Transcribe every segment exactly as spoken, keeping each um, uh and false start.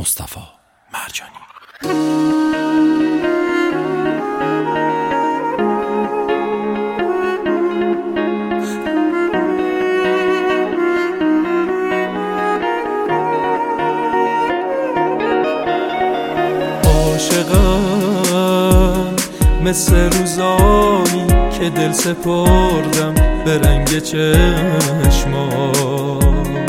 مصطفی مرجانی. عاشقم مثل روزایی که دل سپردم به رنگ چشمات،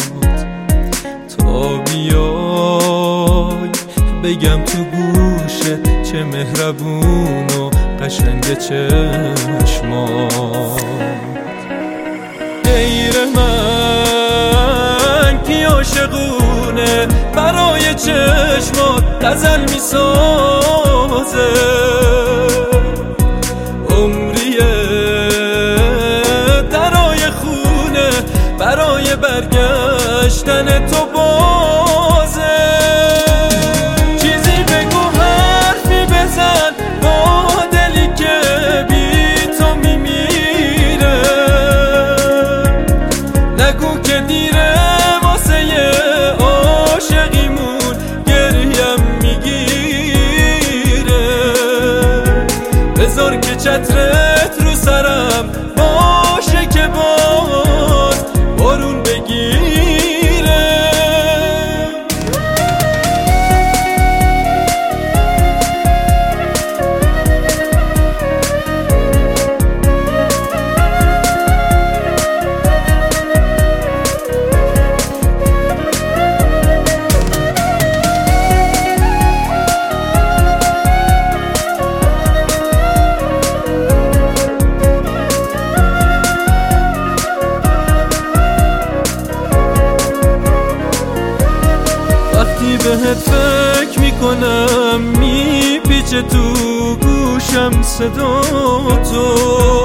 تا بیای بگم تو گوشت چه مهربون و قشنگ چشمات. غیر من کی عاشقونه برای چشمات غزل میسازه، عمریه درای خونه برای برگشتن تو بازه. چیزی بگو حرفی بزن با دلی که بی تو میمیره، نگو که دیره واسه عاشقیمون گریم میگیره، بذار که چترت رو سرم باشه که باز بارون بگیره. وقتی بهت فکر میکنم میپیچه تو گوشم صدا تو،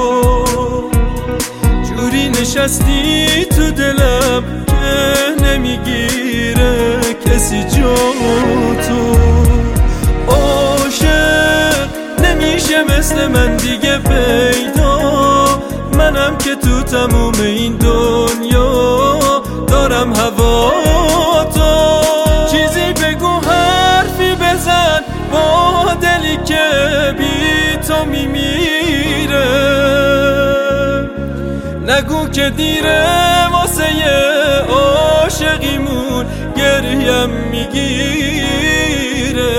جوری نشستی تو دلم که نمیگیره کسی جا تو. عاشق نمیشه مثل من دیگه پیدا، منم که تو تموم این دنیا دارم هوا تو. چیزی بگو حرفی بزن با دلی که بی تو میمیره، نگو که دیره واسه عاشقیمون گریم میگیره،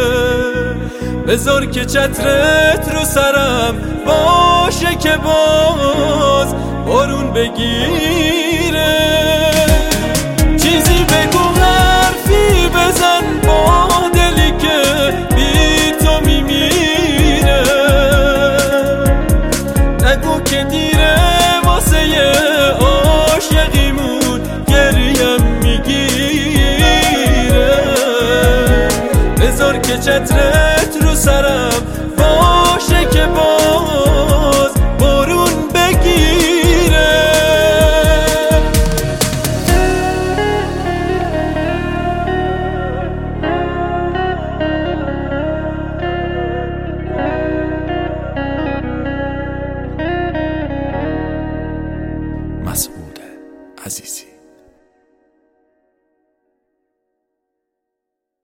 بذار که چترت رو سرم باشه که باز بارون بگیره. چیزی بگو حرفی بزن با دلی که بی تو میمیره، نگو که دیره واسه عاشقیمون گریم میگیره، بذار که چتره